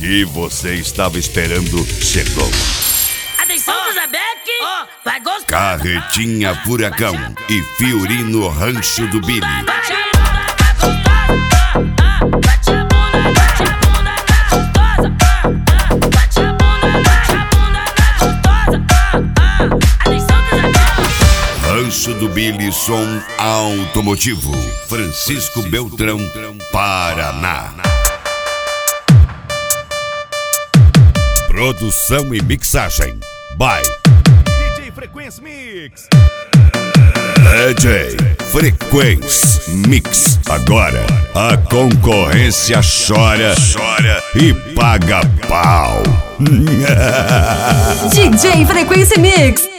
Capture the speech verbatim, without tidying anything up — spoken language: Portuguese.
que você estava esperando chegou. Atenção, Zabeck! Oh, vai gostar! Carretinha Furacão e Fiorino Rancho do Billy. Bate a bunda, vai gostosa! Bate a bunda, bate a bunda, vai gostosa! Bate a bunda, bate a bunda, vai gostosa! Atenção, Zabeck! Rancho do Billy, som automotivo. Francisco Beltrão, Paraná. Produção e mixagem by D J Frequency Mix. D J Frequency Mix. Agora a concorrência chora, chora e paga pau. D J Frequency Mix.